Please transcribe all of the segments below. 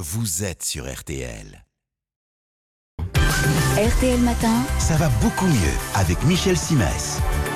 vous êtes sur RTL. RTL Matin. Ça va beaucoup mieux avec Michel Simès.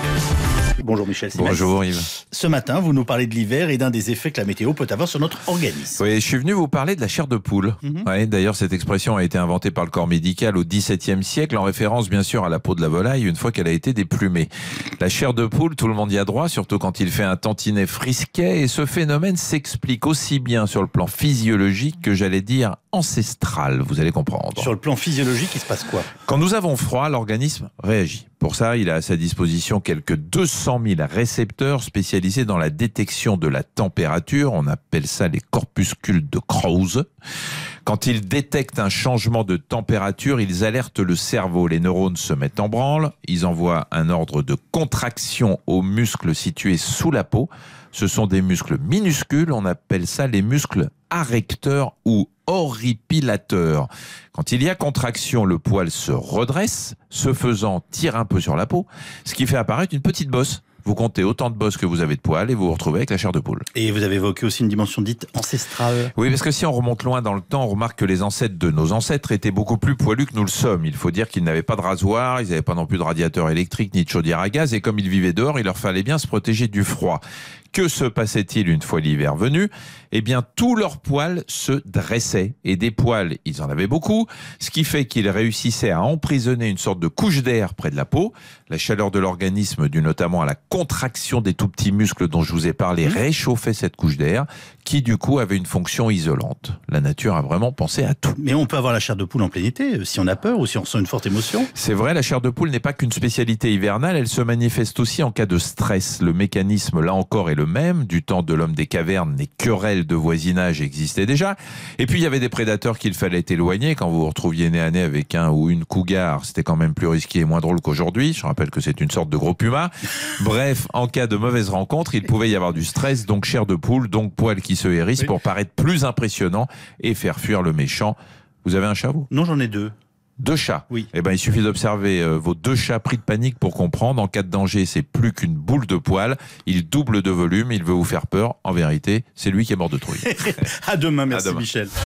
Bonjour Michel Simès. Bonjour Yves. Ce matin, vous nous parlez de l'hiver et d'un des effets que la météo peut avoir sur notre organisme. Oui, je suis venu vous parler de la chair de poule. Ouais, d'ailleurs, cette expression a été inventée par le corps médical au XVIIe siècle, en référence bien sûr à la peau de la volaille, une fois qu'elle a été déplumée. La chair de poule, tout le monde y a droit, surtout quand il fait un tantinet frisquet, et ce phénomène s'explique aussi bien sur le plan physiologique que, j'allais dire, ancestral, vous allez comprendre. Sur le plan physiologique, il se passe quoi? Quand nous avons froid, l'organisme réagit. Pour ça, il a à sa disposition quelques 200 000 récepteurs spécialisés dans la détection de la température. On appelle ça les corpuscules de Krause. Quand ils détectent un changement de température, ils alertent le cerveau. Les neurones se mettent en branle. Ils envoient un ordre de contraction aux muscles situés sous la peau. Ce sont des muscles minuscules. On appelle ça les muscles arrecteurs ou horripilateurs. Quand il y a contraction, le poil se redresse, ce faisant tire un peu sur la peau, ce qui fait apparaître une petite bosse. Vous comptez autant de bosses que vous avez de poils et vous vous retrouvez avec la chair de poule. Et vous avez évoqué aussi une dimension dite ancestrale. Oui, parce que si on remonte loin dans le temps, on remarque que les ancêtres de nos ancêtres étaient beaucoup plus poilus que nous le sommes. Il faut dire qu'ils n'avaient pas de rasoir, ils n'avaient pas non plus de radiateur électrique ni de chaudière à gaz, et comme ils vivaient dehors, il leur fallait bien se protéger du froid. Que se passait-il une fois l'hiver venu? Eh bien, tous leurs poils se dressaient. Et des poils, ils en avaient beaucoup, ce qui fait qu'ils réussissaient à emprisonner une sorte de couche d'air près de la peau. La chaleur de l'organisme, due notamment à la contraction des tout petits muscles dont je vous ai parlé, réchauffait cette couche d'air, qui du coup avait une fonction isolante. La nature a vraiment pensé à tout. Mais on peut avoir la chair de poule en plein été, si on a peur ou si on ressent une forte émotion. C'est vrai, la chair de poule n'est pas qu'une spécialité hivernale, elle se manifeste aussi en cas de stress. Le mécanisme, là encore, est le même. Du temps de l'homme des cavernes, les querelles de voisinage existaient déjà. Et puis, il y avait des prédateurs qu'il fallait éloigner. Quand vous vous retrouviez nez à nez avec un ou une cougar, c'était quand même plus risqué et moins drôle qu'aujourd'hui. Je rappelle que c'est une sorte de gros puma. Bref, en cas de mauvaise rencontre, il pouvait y avoir du stress, donc chair de poule, donc poils qui se hérissent pour paraître plus impressionnant et faire fuir le méchant. Vous avez un chat, vous? Non, j'en ai deux. 2 chats. Oui. Eh ben, il suffit d'observer vos 2 chats pris de panique pour comprendre. En cas de danger, c'est plus qu'une boule de poils. Il double de volume, il veut vous faire peur. En vérité, c'est lui qui est mort de trouille. À demain, merci À demain. Michel.